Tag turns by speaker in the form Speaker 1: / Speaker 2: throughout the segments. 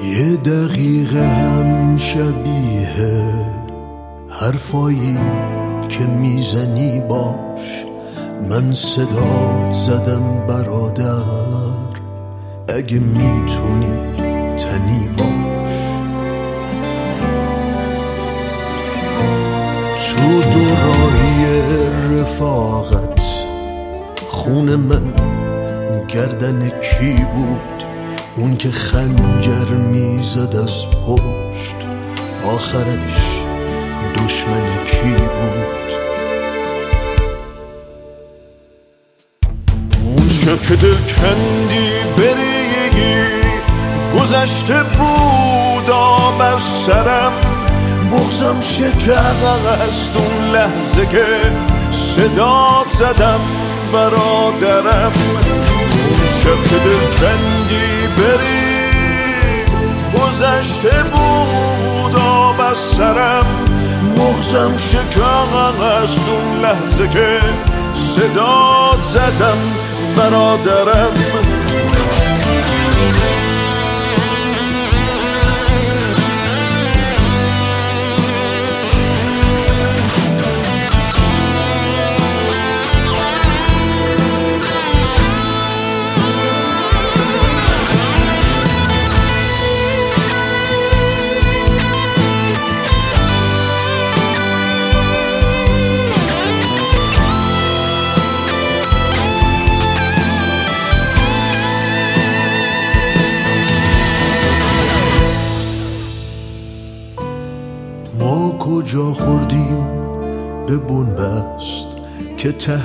Speaker 1: یه دقیقه هم شبیه حرفایی که میزنی باش. من صدات زدم برادر، اگه میتونی تنی باش. تو دوراهی رفاقت خون من گردن کی بود؟ اون که خنجر میزد از پشت آخرش دشمن کی بود؟ اون شب که دل کندی بری گذشته بود بر سرم، بغضم شکست اون لحظه که صدات زدم برادرم. اون شب که دل کندی بری گذشته بود بر سرم، بغضم شکست اون لحظه که صدات زدم برادرم. ما کجا خوردیم به بنبست که ته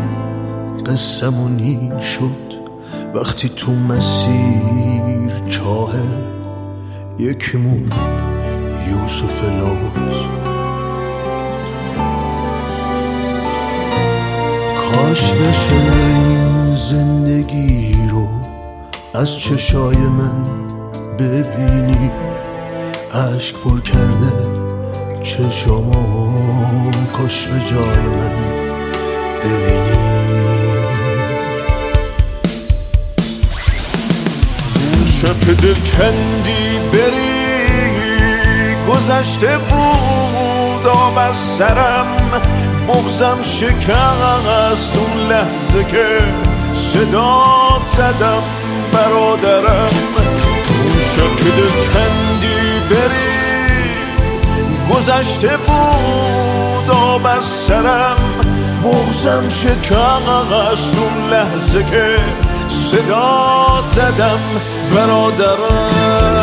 Speaker 1: قسمونی شد؟ وقتی تو مسیر چاه یکیمون یوسف لا بود. کاش بشه این زندگی رو از چشای من ببینی، اشک پر کرده چشامو کاش به جای من ببینی. اون شب که دل کندی بری گذشته بود بر سرم، بغضم شکست اون لحظه که صدات زدم برادرم. اون شب که دل کندی بری گذشته بود بر سرم، بغضم شکست اون لحظه که صدات زدم برادرم.